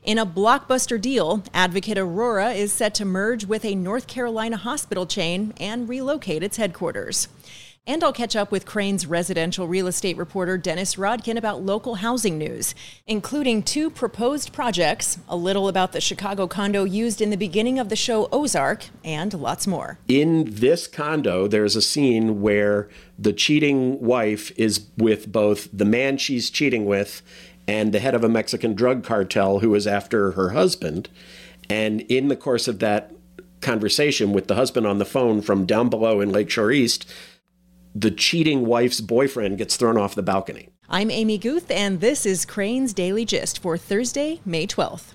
In a blockbuster deal, Advocate Aurora is set to merge with a North Carolina hospital chain and relocate its headquarters. And I'll catch up with Crain's residential real estate reporter Dennis Rodkin about local housing news, including 2 proposed projects, a little about the Chicago condo used in the beginning of the show Ozark, and lots more. In this condo, there's a scene where the cheating wife is with both the man she's cheating with and the head of a Mexican drug cartel who is after her husband. And in the course of that conversation with the husband on the phone from down below in Lakeshore East, the cheating wife's boyfriend gets thrown off the balcony. I'm Amy Guth, and this is Crain's Daily Gist for Thursday, May 12th.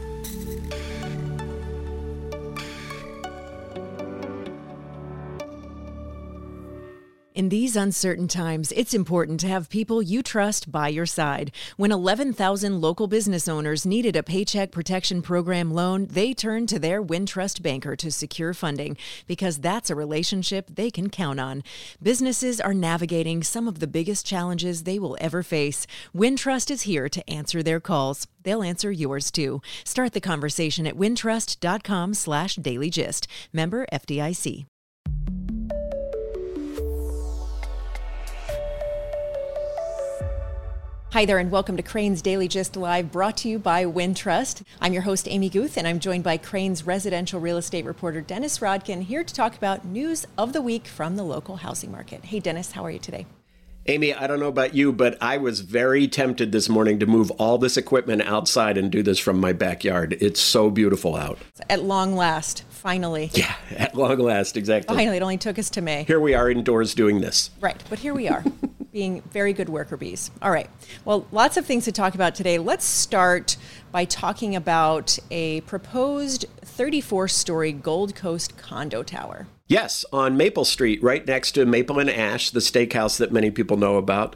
In these uncertain times, it's important to have people you trust by your side. When 11,000 local business owners needed a Paycheck Protection Program loan, they turned to their Wintrust banker to secure funding because that's a relationship they can count on. Businesses are navigating some of the biggest challenges they will ever face. Wintrust is here to answer their calls. They'll answer yours too. Start the conversation at wintrust.com/dailygist. Member FDIC. Hi there, and welcome to Crain's Daily Gist Live, brought to you by Wintrust. I'm your host, Amy Guth, and I'm joined by Crain's residential real estate reporter, Dennis Rodkin, here to talk about news of the week from the local housing market. Hey, Dennis, how are you today? Amy, I don't know about you, but I was very tempted this morning to move all this equipment outside and do this from my backyard. It's so beautiful out. At long last, finally. Yeah, at long last, exactly. Finally, it only took us to May. Here we are indoors doing this. Right, but here we are. Being very good worker bees. All right. Well, lots of things to talk about today. Let's start by talking about a proposed 34-story Gold Coast condo tower. Yes, on Maple Street, right next to Maple and Ash, the steakhouse that many people know about.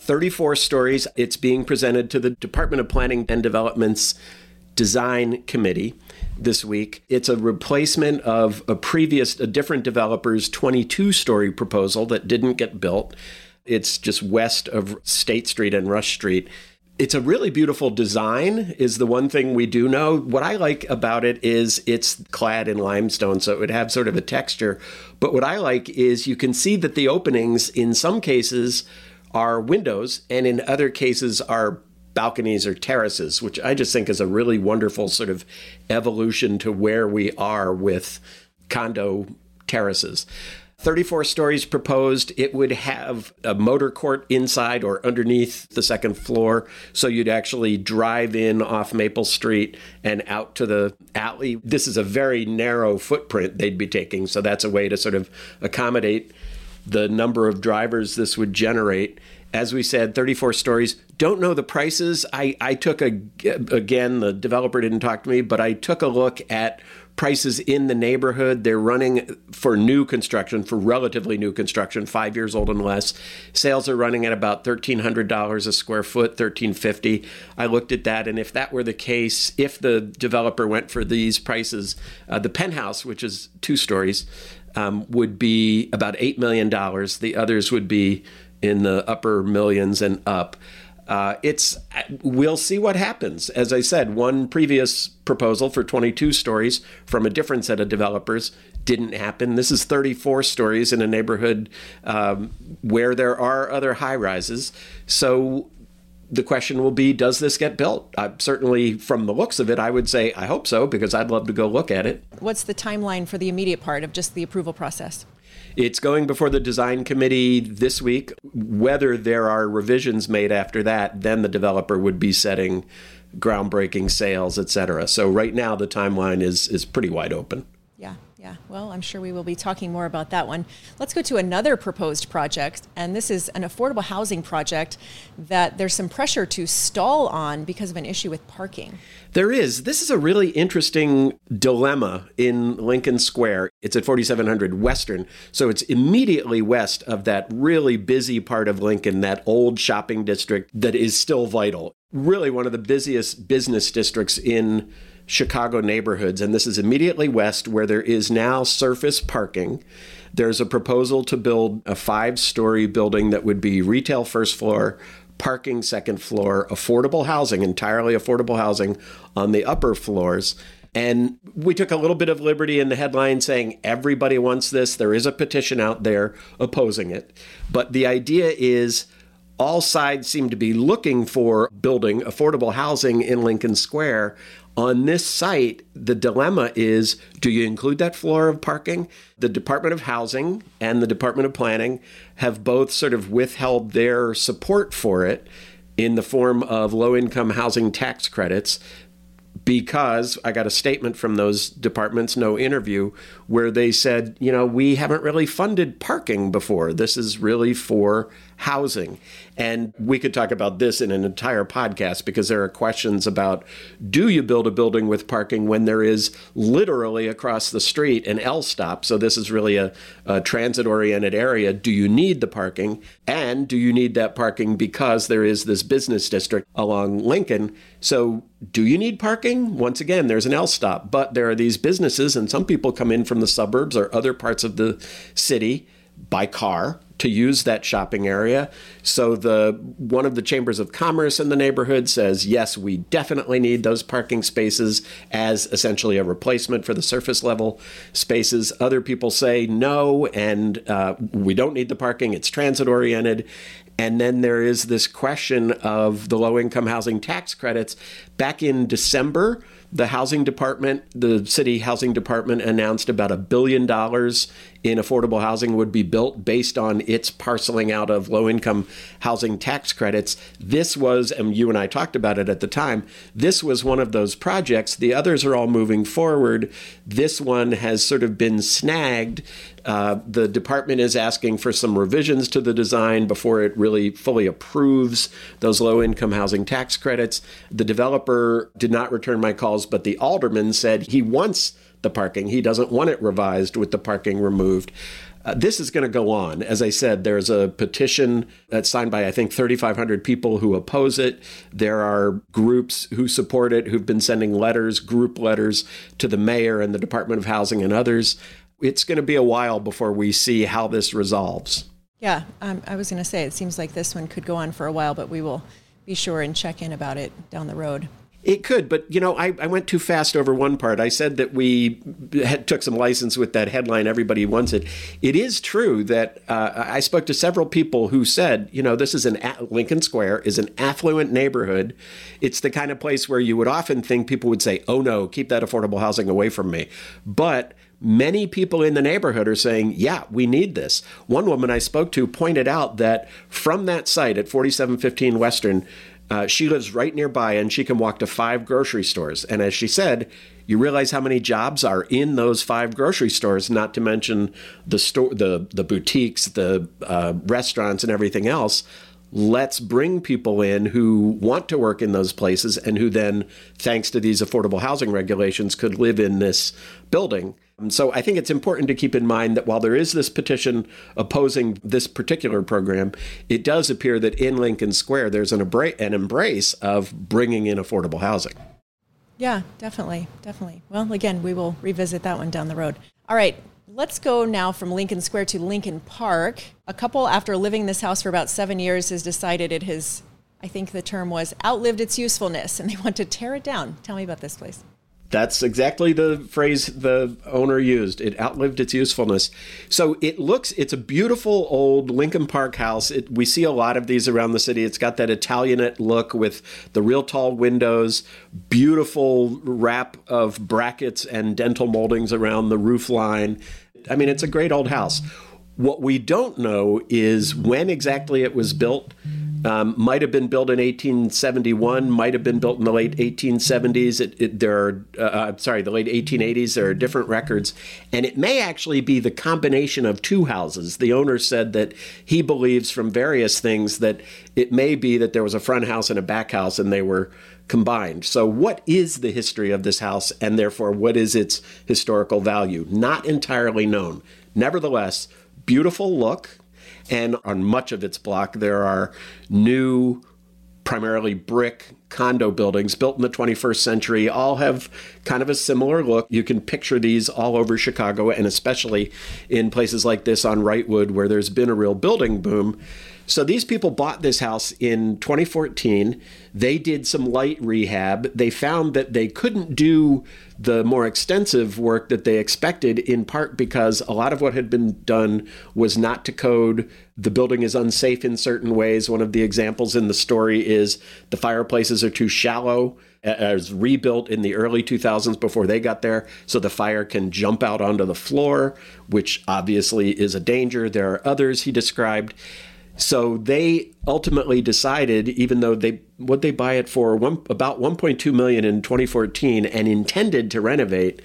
34 stories. It's being presented to the Department of Planning and Development's Design Committee this week. It's a replacement of a different developer's 22-story proposal that didn't get built. It's just west of State Street and Rush Street. It's a really beautiful design, is the one thing we do know. What I like about it is it's clad in limestone, so it would have sort of a texture. But what I like is you can see that the openings in some cases are windows, and in other cases are balconies or terraces, which I just think is a really wonderful sort of evolution to where we are with condo terraces. 34 stories proposed. It would have a motor court inside or underneath the second floor, so you'd actually drive in off Maple Street and out to the alley. This is a very narrow footprint they'd be taking, so that's a way to sort of accommodate the number of drivers this would generate. As we said, 34 stories. Don't know the prices. I took again, the developer didn't talk to me, but I took a look at prices in the neighborhood. They're running for new construction, for relatively new construction, 5 years old and less. Sales are running at about $1,300 a square foot, $1,350. I looked at that, and if that were the case, if the developer went for these prices, the penthouse, which is 2 stories, would be about $8 million. The others would be in the upper millions and up. We'll see what happens. As I said, one previous proposal for 22 stories from a different set of developers didn't happen. This is 34 stories in a neighborhood where there are other high rises. So the question will be, does this get built? Certainly, from the looks of it, I would say I hope so, because I'd love to go look at it. What's the timeline for the immediate part of just the approval process? It's going before the design committee this week. Whether there are revisions made after that, then the developer would be setting groundbreaking sales, et cetera. So right now, the timeline is pretty wide open. Yeah. Well, I'm sure we will be talking more about that one. Let's go to another proposed project, and this is an affordable housing project that there's some pressure to stall on because of an issue with parking. There is. This is a really interesting dilemma in Lincoln Square. It's at 4700 Western, so it's immediately west of that really busy part of Lincoln, that old shopping district that is still vital. Really one of the busiest business districts in Chicago neighborhoods, and this is immediately west where there is now surface parking. There's a proposal to build a 5-story building that would be retail first floor, parking second floor, affordable housing, entirely affordable housing on the upper floors. And we took a little bit of liberty in the headline saying everybody wants this. There is a petition out there opposing it. But the idea is all sides seem to be looking for building affordable housing in Lincoln Square. On this site, the dilemma is, do you include that floor of parking? The Department of Housing and the Department of Planning have both sort of withheld their support for it in the form of low-income housing tax credits, because I got a statement from those departments, no interview, where they said, we haven't really funded parking before. This is really for housing. And we could talk about this in an entire podcast, because there are questions about, do you build a building with parking when there is literally across the street an L stop? So this is really a transit-oriented area. Do you need the parking? And do you need that parking because there is this business district along Lincoln? So do you need parking? Once again, there's an L stop, but there are these businesses, and some people come in from the suburbs or other parts of the city by car to use that shopping area. So one of the chambers of commerce in the neighborhood says, yes, we definitely need those parking spaces as essentially a replacement for the surface level spaces. Other people say no, and we don't need the parking. It's transit oriented. And then there is this question of the low-income housing tax credits. Back in December, the housing department, the city housing department, announced about $1 billion in affordable housing would be built based on its parceling out of low-income housing tax credits. This was, and you and I talked about it at the time, this was one of those projects. The others are all moving forward. This one has sort of been snagged. The department is asking for some revisions to the design before it really fully approves those low-income housing tax credits. The developer did not return my calls, but the alderman said he wants the parking. He doesn't want it revised with the parking removed. This is going to go on. As I said, there's a petition that's signed by, I think, 3,500 people who oppose it. There are groups who support it, who've been sending letters, group letters, to the mayor and the Department of Housing and others. It's going to be a while before we see how this resolves. Yeah, I was going to say, it seems like this one could go on for a while, but we will be sure and check in about it down the road. It could, but, I went too fast over one part. I said that we took some license with that headline, everybody wants it. It is true that I spoke to several people who said, this is Lincoln Square is an affluent neighborhood. It's the kind of place where you would often think people would say, oh no, keep that affordable housing away from me. But many people in the neighborhood are saying, yeah, we need this. One woman I spoke to pointed out that from that site at 4715 Western, she lives right nearby and she can walk to 5 grocery stores. And as she said, you realize how many jobs are in those 5 grocery stores, not to mention the boutiques, the restaurants and everything else. Let's bring people in who want to work in those places and who then, thanks to these affordable housing regulations, could live in this building. So I think it's important to keep in mind that while there is this petition opposing this particular program, it does appear that in Lincoln Square, there's an embrace of bringing in affordable housing. Yeah, definitely. Well, again, we will revisit that one down the road. All right. Let's go now from Lincoln Square to Lincoln Park. A couple, after living in this house for about 7 years, has decided it has, I think the term was, outlived its usefulness, and they want to tear it down. Tell me about this place. That's exactly the phrase the owner used. It outlived its usefulness. So it's a beautiful old Lincoln Park house. We see a lot of these around the city. It's got that Italianate look with the real tall windows, beautiful wrap of brackets and dental moldings around the roof line. I mean, it's a great old house. What we don't know is when exactly it was built. Might have been built in 1871, might have been built in the late 1870s. The late 1880s. There are different records. And it may actually be the combination of 2 houses. The owner said that he believes from various things that it may be that there was a front house and a back house and they were combined. So what is the history of this house and therefore what is its historical value? Not entirely known. Nevertheless, beautiful look. And on much of its block, there are new, primarily brick condo buildings built in the 21st century. All have kind of a similar look. You can picture these all over Chicago, and especially in places like this on Wrightwood, where there's been a real building boom. So these people bought this house in 2014. They did some light rehab. They found that they couldn't do the more extensive work that they expected, in part because a lot of what had been done was not to code. The building is unsafe in certain ways. One of the examples in the story is the fireplaces are too shallow. It was rebuilt in the early 2000s before they got there, so the fire can jump out onto the floor, which obviously is a danger. There are others he described. So they ultimately decided, even though they buy it for about $1.2 million in 2014 and intended to renovate,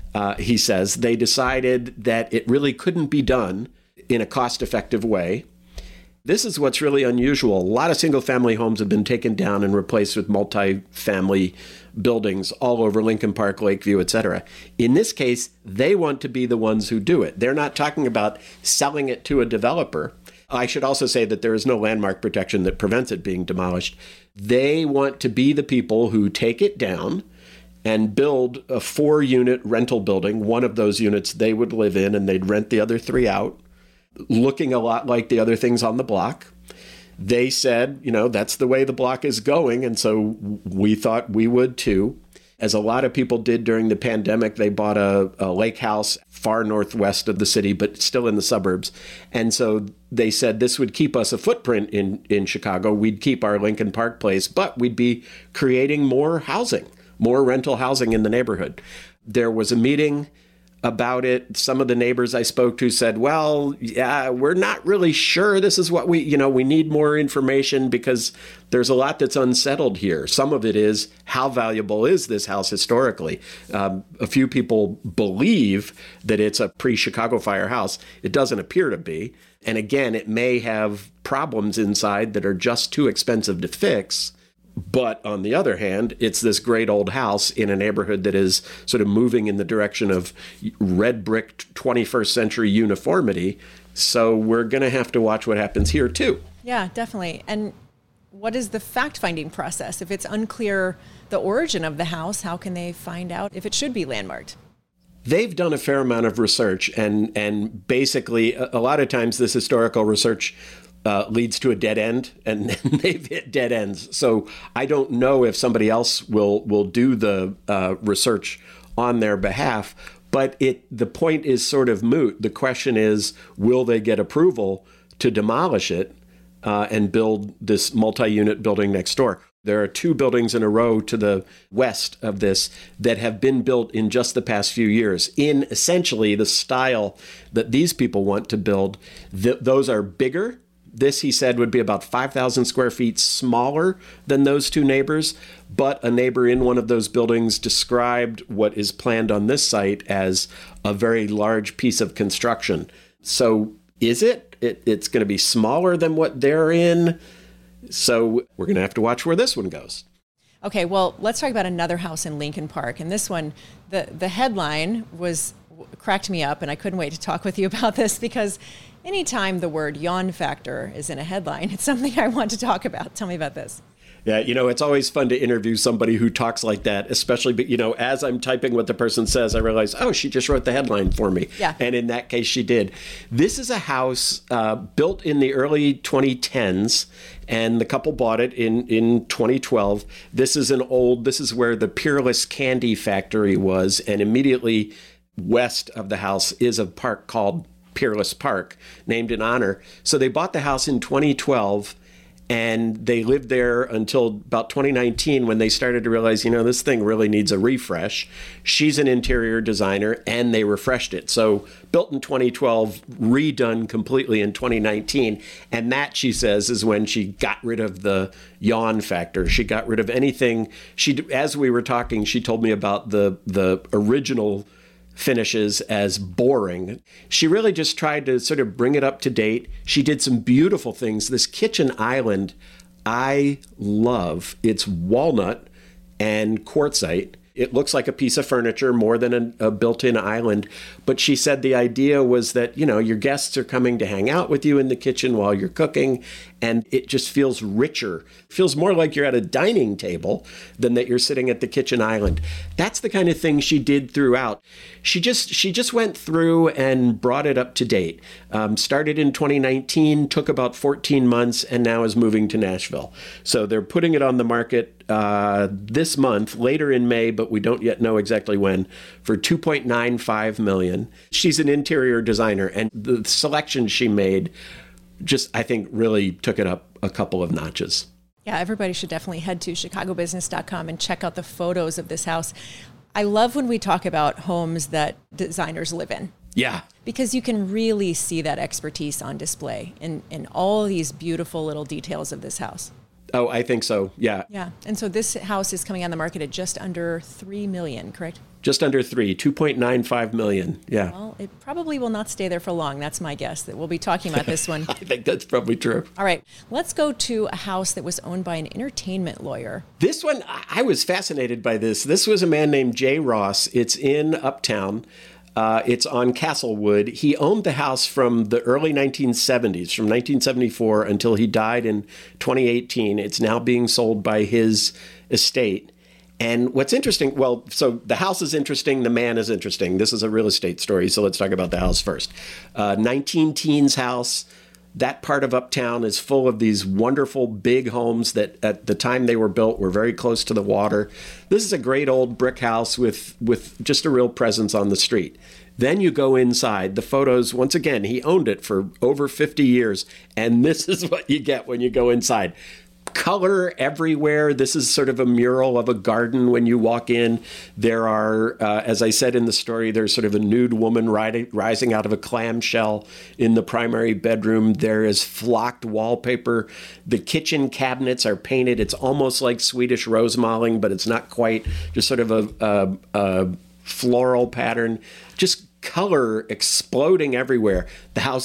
he says, they decided that it really couldn't be done in a cost-effective way. This is what's really unusual. A lot of single-family homes have been taken down and replaced with multi-family buildings all over Lincoln Park, Lakeview, etc. In this case, they want to be the ones who do it. They're not talking about selling it to a developer. I should also say that there is no landmark protection that prevents it being demolished. They want to be the people who take it down and build a 4-unit rental building. One of those units they would live in, and they'd rent the other 3 out, looking a lot like the other things on the block. They said, that's the way the block is going, and so we thought we would too. As a lot of people did during the pandemic, they bought a lake house far northwest of the city, but still in the suburbs. And so they said this would keep us a footprint in Chicago. We'd keep our Lincoln Park place, but we'd be creating more housing, more rental housing in the neighborhood. There was a meeting about it. Some of the neighbors I spoke to said, well, yeah, we're not really sure this is what we need more information because there's a lot that's unsettled here. Some of it is, how valuable is this house historically? A few people believe that it's a pre-Chicago fire house. It doesn't appear to be. And again, it may have problems inside that are just too expensive to fix. But on the other hand, it's this great old house in a neighborhood that is sort of moving in the direction of red brick 21st century uniformity. So we're going to have to watch what happens here, too. Yeah, definitely. And what is the fact-finding process? If it's unclear the origin of the house, how can they find out if it should be landmarked? They've done a fair amount of research, and basically a lot of times this historical research leads to a dead end, and they've hit dead ends. So I don't know if somebody else will do the research on their behalf, but the point is sort of moot. The question is, will they get approval to demolish it and build this multi-unit building next door? There are 2 buildings in a row to the west of this that have been built in just the past few years in essentially the style that these people want to build. Those are bigger. This, he said, would be about 5,000 square feet smaller than those 2 neighbors. But a neighbor in one of those buildings described what is planned on this site as a very large piece of construction. So is it? It's going to be smaller than what they're in. So we're going to have to watch where this one goes. Okay, well, let's talk about another house in Lincoln Park. And this one, the headline cracked me up, and I couldn't wait to talk with you about this because anytime the word yawn factor is in a headline, it's something I want to talk about. Tell me about this. Yeah, it's always fun to interview somebody who talks like that, especially, as I'm typing what the person says, I realize, oh, she just wrote the headline for me. Yeah. And in that case, she did. This is a house built in the early 2010s, and the couple bought it in 2012. This is where the Peerless Candy Factory was, and immediately west of the house is a park called Peerless Park, named in honor. So they bought the house in 2012, and they lived there until about 2019 when they started to realize, this thing really needs a refresh. She's an interior designer, and they refreshed it. So built in 2012, redone completely in 2019. And that, she says, is when she got rid of the yawn factor. She got rid of anything. As we were talking, she told me about the original finishes as boring. She really just tried to sort of bring it up to date. She did some beautiful things. This kitchen island, I love. It's walnut and quartzite. It looks like a piece of furniture more than a built-in island. But she said the idea was that, your guests are coming to hang out with you in the kitchen while you're cooking, and it just feels richer. It feels more like you're at a dining table than that you're sitting at the kitchen island. That's the kind of thing she did throughout. She just went through and brought it up to date. Started in 2019, took about 14 months, and now is moving to Nashville. So they're putting it on the market this month, later in May, but we don't yet know exactly when, for $2.95 million. She's an interior designer, and the selection she made just, I think, really took it up a couple of notches. Yeah, everybody should definitely head to chicagobusiness.com and check out the photos of this house. I love when we talk about homes that designers live in. Yeah. Because you can really see that expertise on display in all these beautiful little details of this house. Oh, I think so. Yeah. Yeah. And so this house is coming on the market at just under $3 million, correct? Just under $2.95 million. Yeah. Well, it probably will not stay there for long. That's my guess, that we'll be talking about this one. I think that's probably true. All right. Let's go to a house that was owned by an entertainment lawyer. This one, I was fascinated by this. This was a man named Jay Ross. It's in Uptown. It's on Castlewood. He owned the house from the early 1970s, from 1974 until he died in 2018. It's now being sold by his estate. And what's interesting, so the house is interesting, the man is interesting. This is a real estate story, so let's talk about the house first. 19-teens house. That part of Uptown is full of these wonderful big homes that at the time they were built were very close to the water. This is a great old brick house with just a real presence on the street. Then you go inside. The photos, once again, he owned it for over 50 years, and this is what you get when you go inside. Color everywhere. This is sort of a mural of a garden when you walk in. There are, as I said in the story, there's sort of a nude woman rising out of a clamshell in the primary bedroom. There is flocked wallpaper. The kitchen cabinets are painted. It's almost like Swedish rosemalling, but it's not quite. Just sort of a floral pattern. Just color exploding everywhere. The house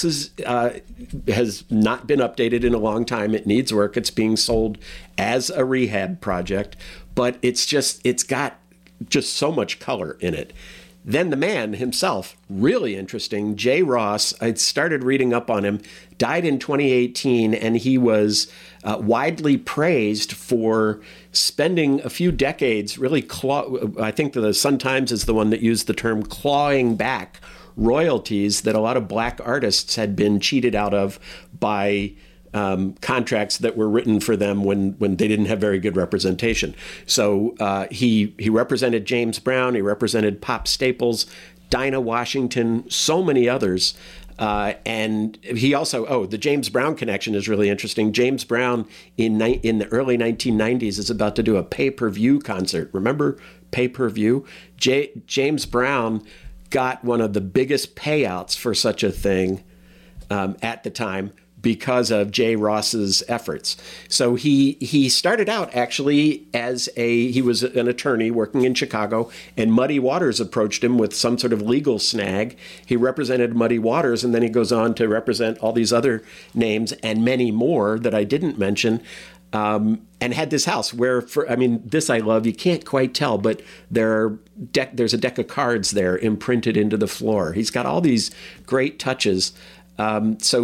has not been updated in a long time. It needs work. It's being sold as a rehab project, but it's got just so much color in it. Then the man himself, really interesting, Jay Ross, I started reading up on him, died in 2018, and he was widely praised for spending a few decades really I think the Sun-Times is the one that used the term clawing back royalties that a lot of black artists had been cheated out of by contracts that were written for them when they didn't have very good representation. So he represented James Brown, he represented Pop Staples, Dinah Washington, so many others. And he also, the James Brown connection is really interesting. James Brown in the early 1990s is about to do a pay-per-view concert. Remember pay-per-view? James Brown got one of the biggest payouts for such a thing at the time because of Jay Ross's efforts. So he started out actually he was an attorney working in Chicago, and Muddy Waters approached him with some sort of legal snag. He represented Muddy Waters, and then he goes on to represent all these other names and many more that I didn't mention. And had this house where, this I love, you can't quite tell, but there's a deck of cards there imprinted into the floor. He's got all these great touches. I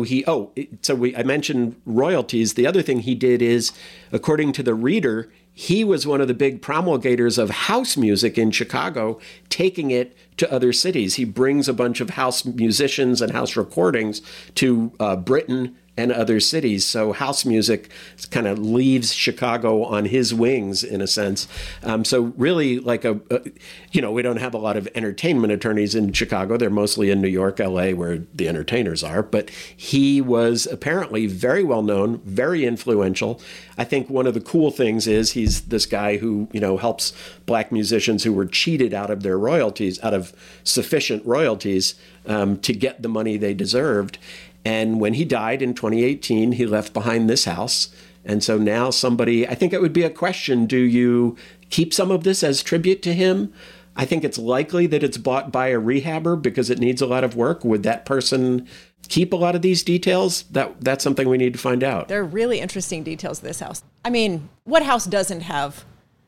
mentioned royalties. The other thing he did is, according to the Reader, he was one of the big promulgators of house music in Chicago, taking it to other cities. He brings a bunch of house musicians and house recordings to Britain and other cities. So house music kind of leaves Chicago on his wings, in a sense. So really, like we don't have a lot of entertainment attorneys in Chicago. They're mostly in New York, LA, where the entertainers are. But he was apparently very well known, very influential. I think one of the cool things is he's this guy who, helps black musicians who were cheated out of their royalties, out of sufficient royalties, to get the money they deserved. And when he died in 2018, he left behind this house. And so now I think it would be a question, do you keep some of this as tribute to him? I think it's likely that it's bought by a rehabber because it needs a lot of work. Would that person keep a lot of these details? That's something we need to find out. They're really interesting details of this house. What house doesn't have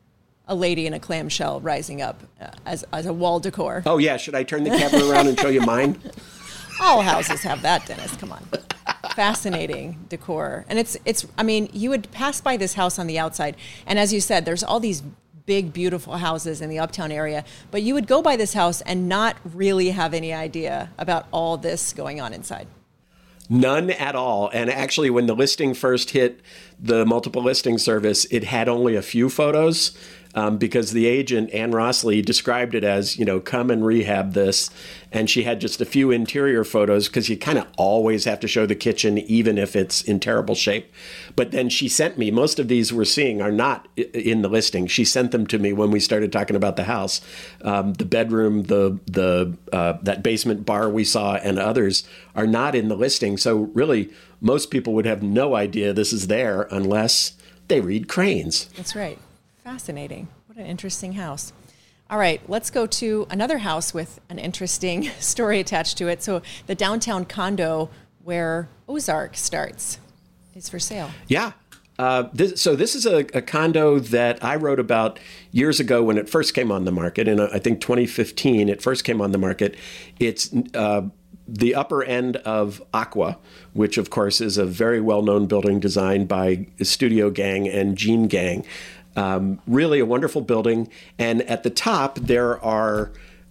a lady in a clamshell rising up as a wall decor. Oh, yeah. Should I turn the camera around and show you mine? All houses have that, Dennis. Come on. Fascinating decor. And I mean, you would pass by this house on the outside, and as you said, there's all these big, beautiful houses in the uptown area, but you would go by this house and not really have any idea about all this going on inside. None at all. And actually, when the listing first hit the multiple listing service, it had only a few photos because the agent, Ann Rossley, described it as, come and rehab this. And she had just a few interior photos because you kind of always have to show the kitchen, even if it's in terrible shape. But then she sent me, most of these we're seeing are not in the listing. She sent them to me when we started talking about the house. The bedroom, that basement bar we saw, and others are not in the listing. So really, most people would have no idea this is there unless they read Crain's. That's right. Fascinating. What an interesting house. All right, let's go to another house with an interesting story attached to it. So the downtown condo where Ozark starts is for sale. Yeah. This is a condo that I wrote about years ago when it first came on the market. In I think 2015, it first came on the market. It's the upper end of Aqua, which of course is a very well-known building designed by Studio Gang and Gene Gang. Really a wonderful building. And at the top, there are,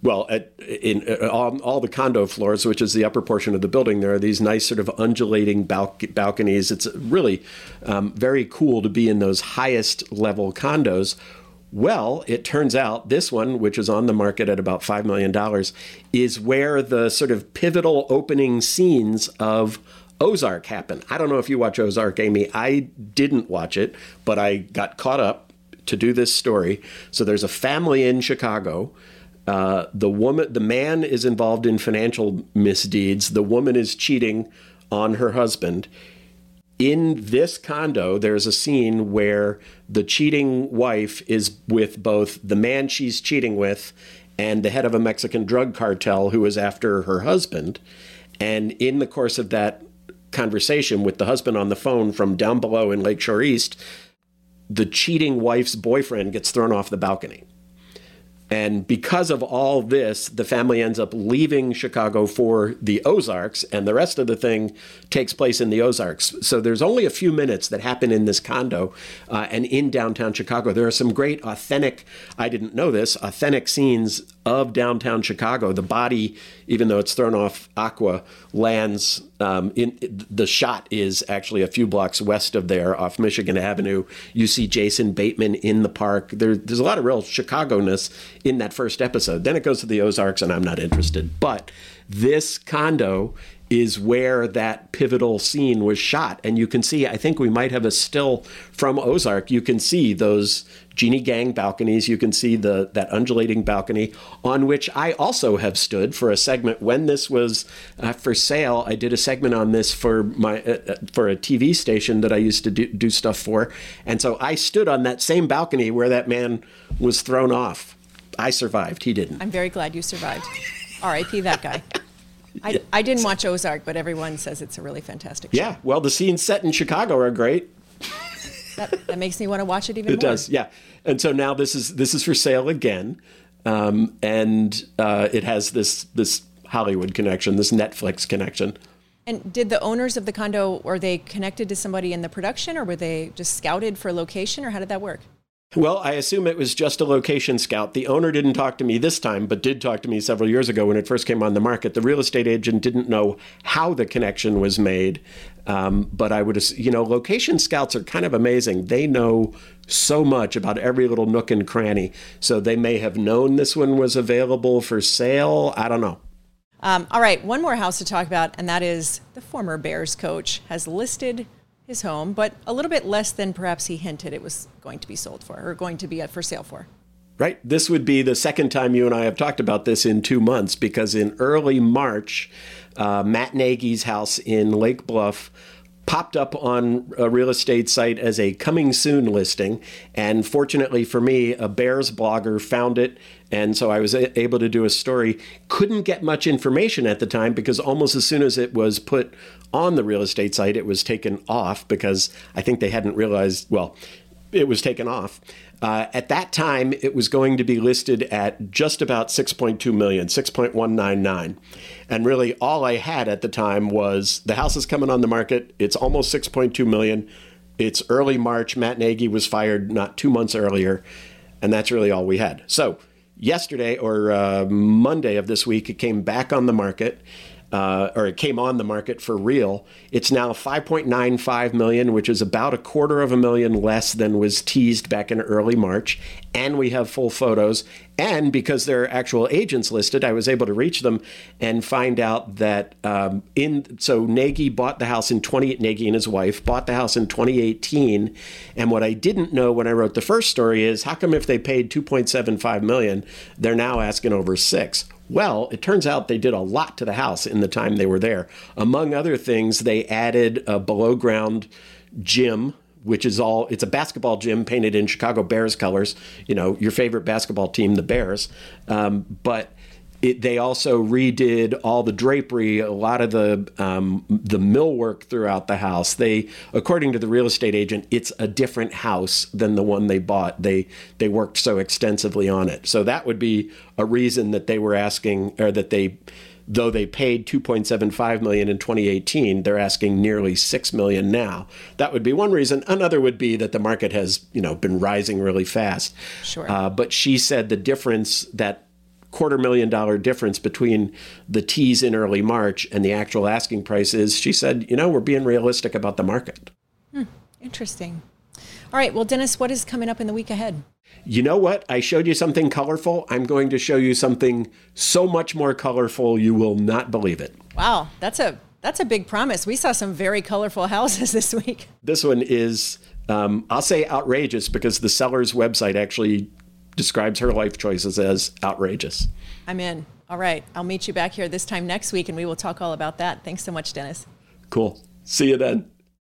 on all the condo floors, which is the upper portion of the building, there are these nice sort of undulating balconies. It's really very cool to be in those highest level condos. Well, it turns out this one, which is on the market at about $5 million, is where the sort of pivotal opening scenes of Ozark happen. I don't know if you watch Ozark, Amy. I didn't watch it, but I got caught up to do this story. So there's a family in Chicago. The man is involved in financial misdeeds. The woman is cheating on her husband. In this condo, there's a scene where the cheating wife is with both the man she's cheating with and the head of a Mexican drug cartel who is after her husband. And in the course of that conversation with the husband on the phone from down below in Lakeshore East, the cheating wife's boyfriend gets thrown off the balcony. And because of all this, the family ends up leaving Chicago for the Ozarks, and the rest of the thing takes place in the Ozarks. So there's only a few minutes that happen in this condo and in downtown Chicago. There are some great authentic, I didn't know this, authentic scenes of downtown Chicago. The body, even though it's thrown off Aqua, lands the shot is actually a few blocks west of there off Michigan Avenue. You see Jason Bateman in the park. There's a lot of real Chicago-ness in that first episode. Then it goes to the Ozarks, and I'm not interested. But this condo is where that pivotal scene was shot. And you can see, I think we might have a still from Ozark. You can see those Genie Gang balconies. You can see that undulating balcony on which I also have stood for a segment. When this was for sale, I did a segment on this for a TV station that I used to do stuff for. And so I stood on that same balcony where that man was thrown off. I survived. He didn't. I'm very glad you survived. R.I.P. that guy. I didn't watch Ozark, but everyone says it's a really fantastic show. Yeah, well, the scenes set in Chicago are great. That makes me want to watch it even more. It does, yeah. And so now this is for sale again, and it has this Hollywood connection, this Netflix connection. And did the owners of the condo, were they connected to somebody in the production, or were they just scouted for location, or how did that work? Well, I assume it was just a location scout. The owner didn't talk to me this time, but did talk to me several years ago when it first came on the market. The real estate agent didn't know how the connection was made. But I would, location scouts are kind of amazing. They know so much about every little nook and cranny. So they may have known this one was available for sale. I don't know. All right, one more house to talk about, and that is the former Bears coach has listed his home, but a little bit less than perhaps he hinted it was going to be sold for, or going to be for sale for. Right. This would be the second time you and I have talked about this in 2 months, because in early March, Matt Nagy's house in Lake Bluff popped up on a real estate site as a coming soon listing. And fortunately for me, a Bears blogger found it. And so I was able to do a story. Couldn't get much information at the time because almost as soon as it was put on the real estate site, it was taken off because I think they hadn't realized, well, it was taken off. At that time, it was going to be listed at just about 6.2 million, 6.199. And really all I had at the time was the house is coming on the market. It's almost 6.2 million. It's early March. Matt Nagy was fired not 2 months earlier. And that's really all we had. So yesterday or Monday of this week, it came back on the market. Or it came on the market for real. It's now 5.95 million, which is about $250,000 less than was teased back in early March. And we have full photos. And because there are actual agents listed, I was able to reach them and find out that so Nagy bought the house Nagy and his wife bought the house in 2018. And what I didn't know when I wrote the first story is how come if they paid 2.75 million, they're now asking over 6? Well, it turns out they did a lot to the house in the time they were there. Among other things, they added a below ground gym, which is it's a basketball gym painted in Chicago Bears colors, your favorite basketball team, the Bears. But they also redid all the drapery, a lot of the millwork throughout the house. According to the real estate agent, it's a different house than the one they bought. They worked so extensively on it. So that would be a reason that they were asking, or that though they paid 2.75 million in 2018, they're asking nearly 6 million now. That would be one reason. Another would be that the market has, been rising really fast. Sure. But she said the difference, that $250,000 difference between the tease in early March and the actual asking price is, she said, we're being realistic about the market. Interesting. All right. Well, Dennis, what is coming up in the week ahead? You know what? I showed you something colorful. I'm going to show you something so much more colorful you will not believe it. Wow. That's a big promise. We saw some very colorful houses this week. This one is, I'll say outrageous because the seller's website actually describes her life choices as outrageous. I'm in. All right. I'll meet you back here this time next week and we will talk all about that. Thanks so much, Dennis. Cool. See you then.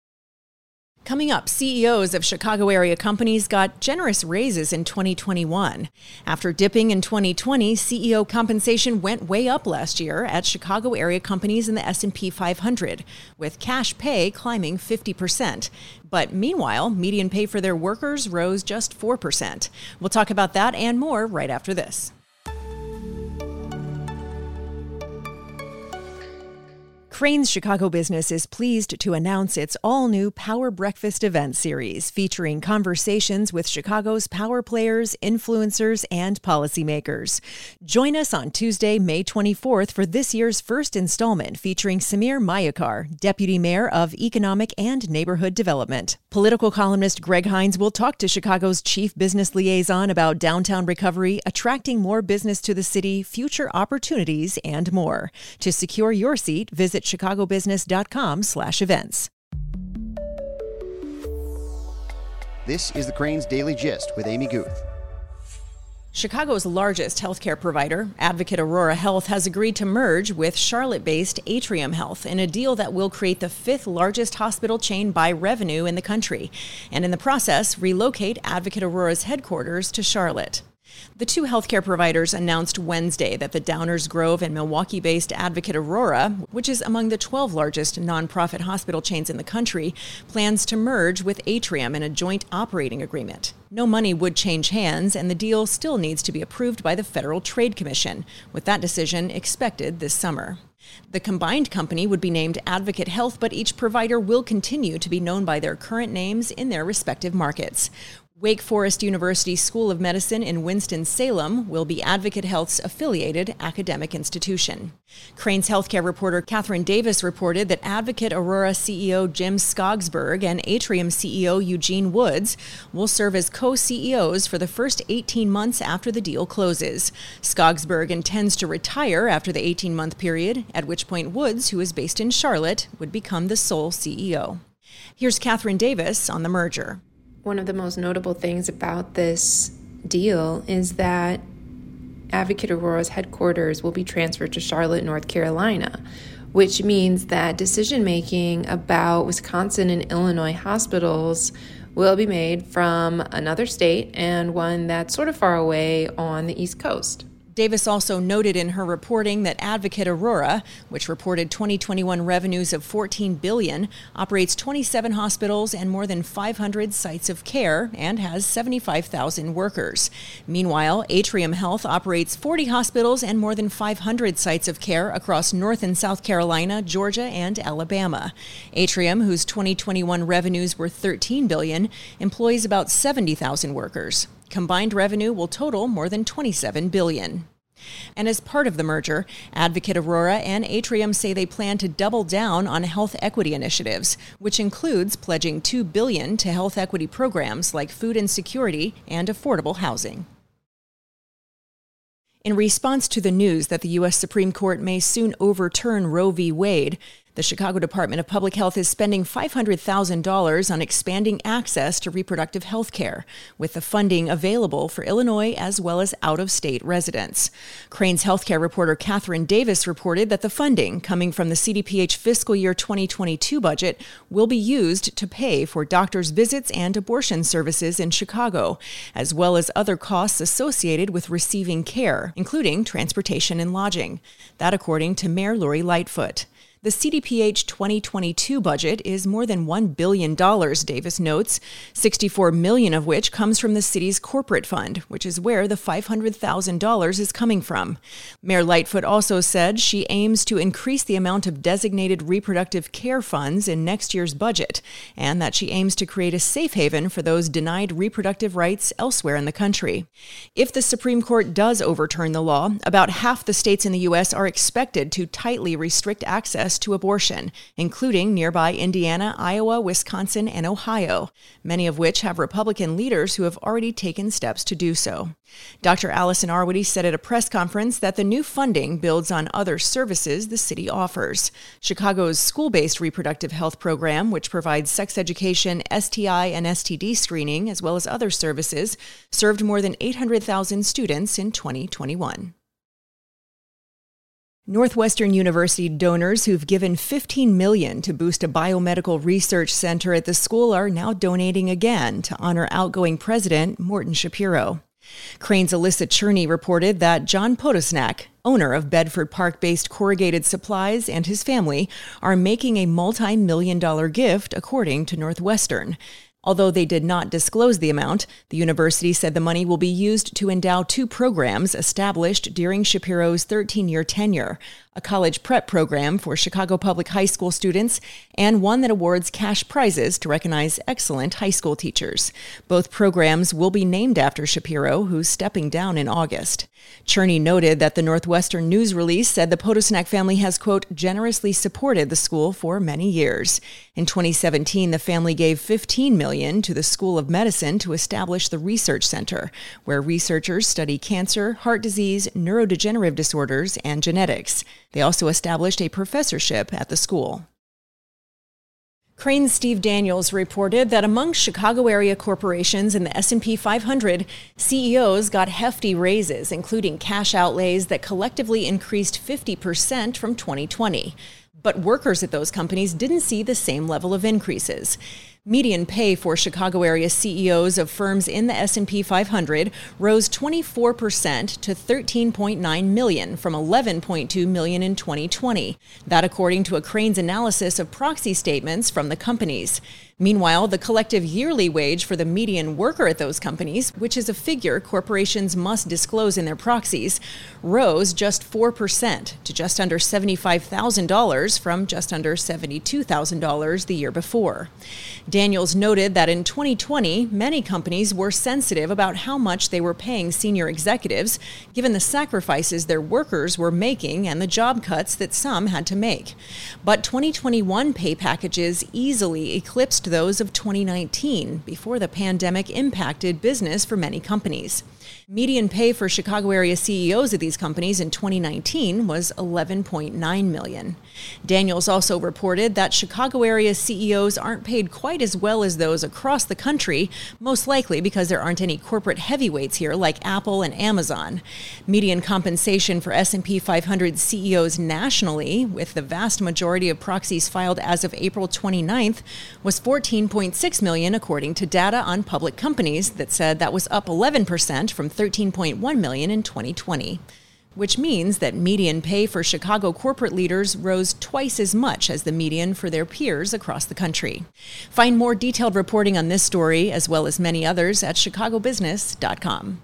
Coming up, CEOs of Chicago area companies got generous raises in 2021. After dipping in 2020, CEO compensation went way up last year at Chicago area companies in the S&P 500, with cash pay climbing 50%. But meanwhile, median pay for their workers rose just 4%. We'll talk about that and more right after this. Crain's Chicago Business is pleased to announce its all-new Power Breakfast event series featuring conversations with Chicago's power players, influencers, and policymakers. Join us on Tuesday, May 24th for this year's first installment featuring Samir Mayakar, Deputy Mayor of Economic and Neighborhood Development. Political columnist Greg Hines will talk to Chicago's chief business liaison about downtown recovery, attracting more business to the city, future opportunities, and more. To secure your seat, visit chicagobusiness.com/events. This is the Crain's Daily Gist with Amy Guth. Chicago's largest healthcare provider, Advocate Aurora Health, has agreed to merge with Charlotte-based Atrium Health in a deal that will create the 5th largest hospital chain by revenue in the country, and in the process, relocate Advocate Aurora's headquarters to Charlotte. The two healthcare providers announced Wednesday that the Downers Grove and Milwaukee-based Advocate Aurora, which is among the 12 largest nonprofit hospital chains in the country, plans to merge with Atrium in a joint operating agreement. No money would change hands, and the deal still needs to be approved by the Federal Trade Commission, with that decision expected this summer. The combined company would be named Advocate Health, but each provider will continue to be known by their current names in their respective markets. Wake Forest University School of Medicine in Winston-Salem will be Advocate Health's affiliated academic institution. Crain's healthcare reporter Catherine Davis reported that Advocate Aurora CEO Jim Skogsberg and Atrium CEO Eugene Woods will serve as co-CEOs for the first 18 months after the deal closes. Skogsberg intends to retire after the 18-month period, at which point Woods, who is based in Charlotte, would become the sole CEO. Here's Catherine Davis on the merger. One of the most notable things about this deal is that Advocate Aurora's headquarters will be transferred to Charlotte, North Carolina, which means that decision-making about Wisconsin and Illinois hospitals will be made from another state and one that's sort of far away on the East Coast. Davis also noted in her reporting that Advocate Aurora, which reported 2021 revenues of $14 billion, operates 27 hospitals and more than 500 sites of care and has 75,000 workers. Meanwhile, Atrium Health operates 40 hospitals and more than 500 sites of care across North and South Carolina, Georgia, and Alabama. Atrium, whose 2021 revenues were $13 billion, employs about 70,000 workers. Combined revenue will total more than $27 billion. And as part of the merger, Advocate Aurora and Atrium say they plan to double down on health equity initiatives, which includes pledging $2 billion to health equity programs like food insecurity and affordable housing. In response to the news that the U.S. Supreme Court may soon overturn Roe v. Wade, the Chicago Department of Public Health is spending $500,000 on expanding access to reproductive health care, with the funding available for Illinois as well as out-of-state residents. Crane's healthcare reporter Catherine Davis reported that the funding coming from the CDPH fiscal year 2022 budget will be used to pay for doctors' visits and abortion services in Chicago, as well as other costs associated with receiving care, including transportation and lodging. That according to Mayor Lori Lightfoot. The CDPH 2022 budget is more than $1 billion, Davis notes, $64 million of which comes from the city's corporate fund, which is where the $500,000 is coming from. Mayor Lightfoot also said she aims to increase the amount of designated reproductive care funds in next year's budget, and that she aims to create a safe haven for those denied reproductive rights elsewhere in the country. If the Supreme Court does overturn the law, about half the states in the U.S. are expected to tightly restrict access to abortion, including nearby Indiana, Iowa, Wisconsin, and Ohio, many of which have Republican leaders who have already taken steps to do so. Dr. Allison Arwady said at a press conference that the new funding builds on other services the city offers. Chicago's school-based reproductive health program, which provides sex education, STI and STD screening, as well as other services, served more than 800,000 students in 2021. Northwestern University donors who've given $15 million to boost a biomedical research center at the school are now donating again to honor outgoing president Morton Shapiro. Crane's Alyssa Cherney reported that John Podosnak, owner of Bedford Park-based Corrugated Supplies, and his family are making a multi-million-dollar gift, according to Northwestern. Although they did not disclose the amount, the university said the money will be used to endow two programs established during Shapiro's 13-year tenure, a college prep program for Chicago public high school students and one that awards cash prizes to recognize excellent high school teachers. Both programs will be named after Shapiro, who's stepping down in August. Cherney noted that the Northwestern news release said the Podosnak family has, quote, generously supported the school for many years. In 2017, the family gave $15 million to the School of Medicine to establish the research center, where researchers study cancer, heart disease, neurodegenerative disorders, and genetics. They also established a professorship at the school. Crane's Steve Daniels reported that among Chicago area corporations in the S&P 500, CEOs got hefty raises, including cash outlays that collectively increased 50% from 2020. But workers at those companies didn't see the same level of increases. Median pay for Chicago area CEOs of firms in the S&P 500 rose 24% to $13.9 million from $11.2 million in 2020. That according to a Crane's analysis of proxy statements from the companies. Meanwhile, the collective yearly wage for the median worker at those companies, which is a figure corporations must disclose in their proxies, rose just 4% to just under $75,000 from just under $72,000 the year before. Daniels noted that in 2020, many companies were sensitive about how much they were paying senior executives, given the sacrifices their workers were making and the job cuts that some had to make. But 2021 pay packages easily eclipsed those of 2019, before the pandemic impacted business for many companies. Median pay for Chicago area CEOs of these companies in 2019 was $11.9 million. Daniels also reported that Chicago area CEOs aren't paid quite as well as those across the country, most likely because there aren't any corporate heavyweights here like Apple and Amazon. Median compensation for S&P 500 CEOs nationally, with the vast majority of proxies filed as of April 29th, was $14.6 million, according to data on public companies that said that was up 11% from $13.1 million in 2020. which means that median pay for Chicago corporate leaders rose twice as much as the median for their peers across the country. Find more detailed reporting on this story, as well as many others, at chicagobusiness.com.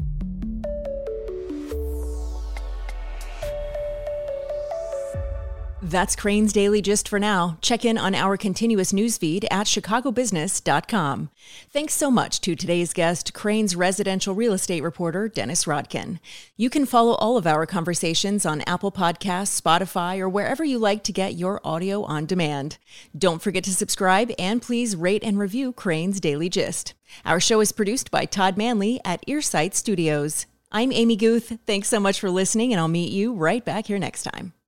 That's Crane's Daily Gist for now. Check in on our continuous news feed at chicagobusiness.com. Thanks so much to today's guest, Crane's residential real estate reporter, Dennis Rodkin. You can follow all of our conversations on Apple Podcasts, Spotify, or wherever you like to get your audio on demand. Don't forget to subscribe, and please rate and review Crane's Daily Gist. Our show is produced by Todd Manley at Earsight Studios. I'm Amy Guth. Thanks so much for listening, and I'll meet you right back here next time.